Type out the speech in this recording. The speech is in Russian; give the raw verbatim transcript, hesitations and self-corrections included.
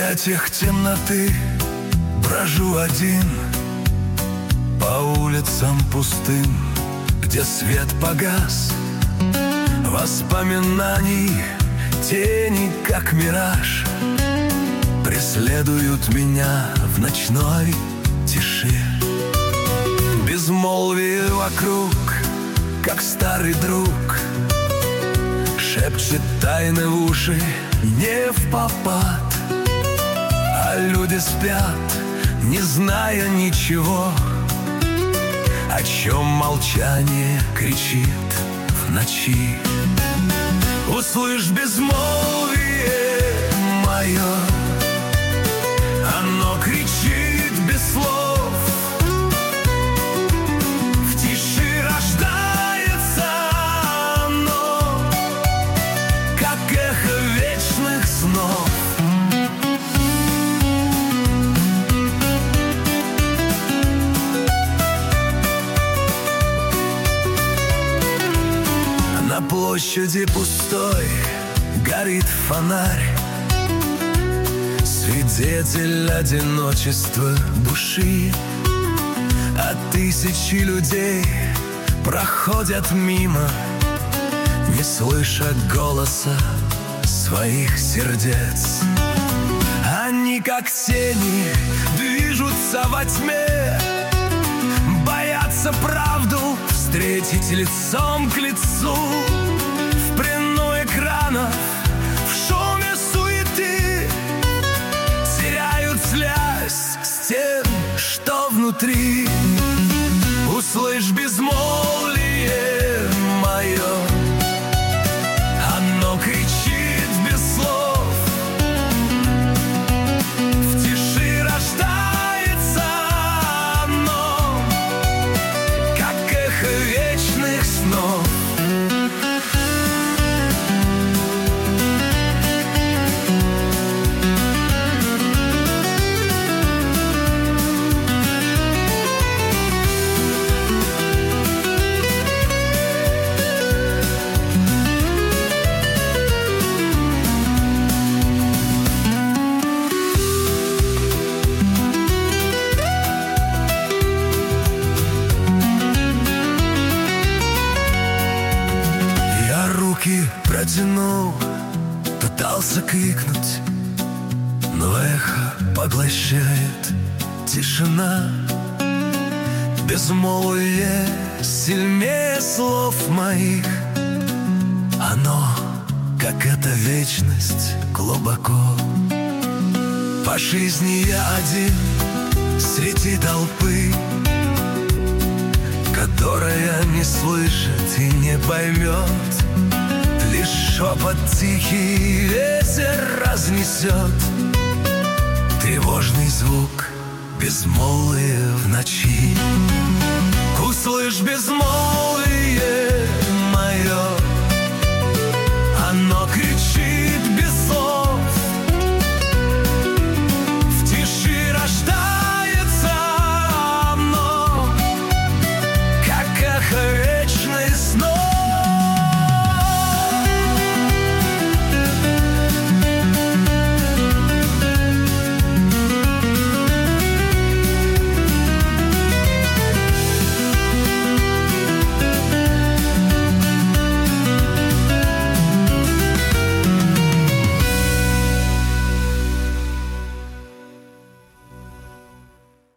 объятиях темноты брожу один по улицам пустым, где свет погас. Воспоминаний тени, как мираж, преследуют меня в ночной тиши. Безмолвие вокруг, как старый друг, шепчет тайны в уши не впопад. А люди спят, не зная ничего, о чем молчание кричит в ночи. Услышь безмолвие мое, оно кричит без слов. В тиши рождается оно, как эхо вечных снов. На площади пустой горит фонарь, свидетель одиночества души. А тысячи людей проходят мимо, не слышат голоса своих сердец. Они, как тени, движутся во тьме, боятся правду встретить лицом к лицу. В плену экранов, в шуме суеты, теряют связь с тем, что внутри. Услышь безмолвие мое, оно кричит без слов. В тиши рождается оно, как эхо вечных снов. Протянул, пытался крикнуть, но эхо поглощает тишина. Безмолвие сильнее слов моих, оно, как эта вечность, глубоко. По жизни я один среди толпы, которая не слышит и не поймет. Лишь шепот тихий ветер разнесет, тревожный звук безмолвия в ночи. Услышь безмолвие